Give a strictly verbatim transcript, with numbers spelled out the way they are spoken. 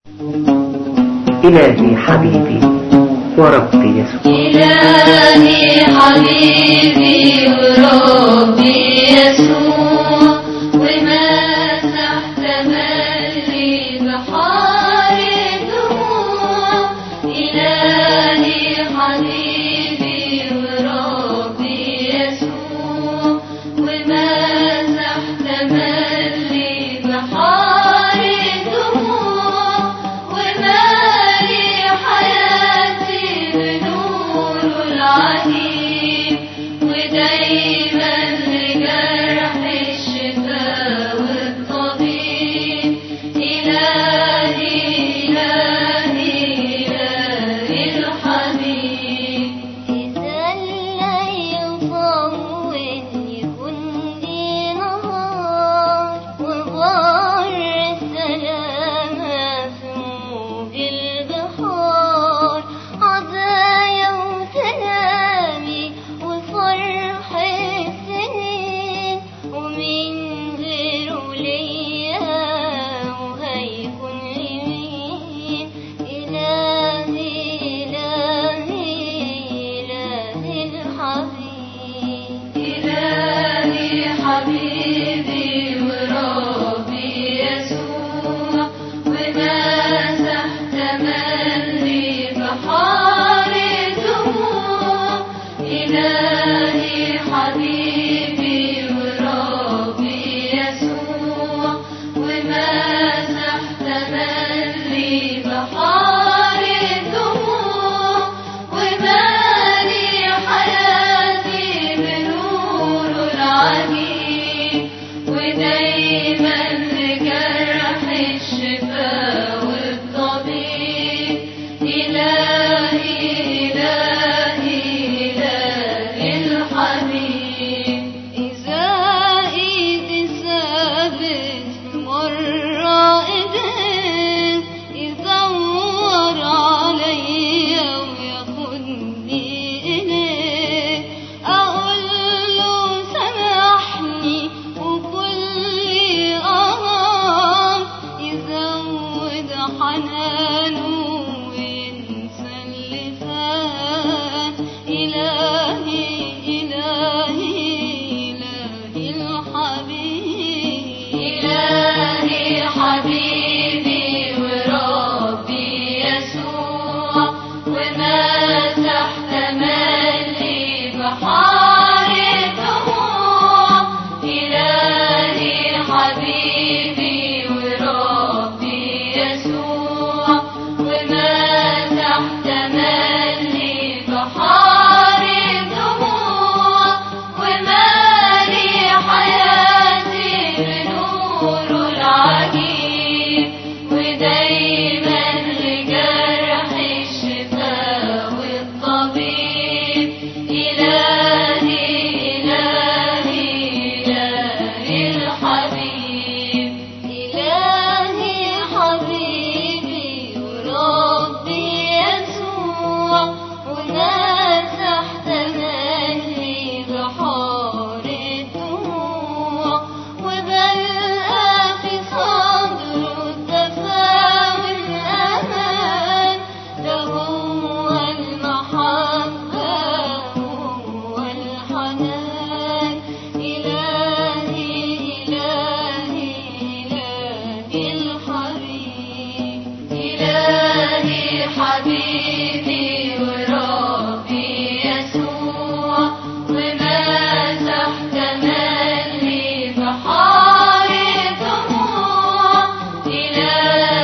إلهي حبيبي وربي يسوع، إلهي حبيبي وربي يسوع، ومسح تملي بحار الدموع. إلهي حبيبي وربي يسوع، ومسح تملي بحار الدموع، ومالي حياتي بنوره العجيب، ودايما لجرح الشفاء والطبيب. إلهي إلهي إلهي الحبيب، إذا الليل طول يكون لي نهار، وبار السلامة في موج البحار، عزايا وسلامي وفرح السنين، ومن غيره ليا وهيكون لمين. إلهي إلهي إلهي الحبيب، إلهي حبيبي وربي يسوع، ومسح تملي بحار الدموع. إلهي حبيبي وربي يسوع، ومسح تملي بحار الدموع، ومالي حياتي بنوره العجيب، ودايما لجرح الشفاء والطبيب. إلهي إلهي إلهي الحبيب، إذا إيدي سابت مرة إيدين، يدور عليا وياخدني إليه، أقول له سامحني وكل أمر، يزود حنانه وينسى اللي فات. إلهي إلهي إلهي الحبيب، إلهي حبيبي وربي يسوع، ومسح تملي بحار الدموع. إلهي حبيبي وربي يسوع، ومسح تملي بحار الدموع، ومالي حياتي بنوره العجيب، ودايما لجرح الشفاء والطبيب. إلهي إلهي إلهي الحبيب، إلهي حبيبي وربي يسوع، ومسح تملي بحار الدموع، وبلقى في صدره الدفا والأمان. ده هو المحبة وهو الحنان. إلهي إلهي إلهي الحبيب، إلهي حبيبي وربي يسوع، ومسح تملي بحار الدموع. إلهي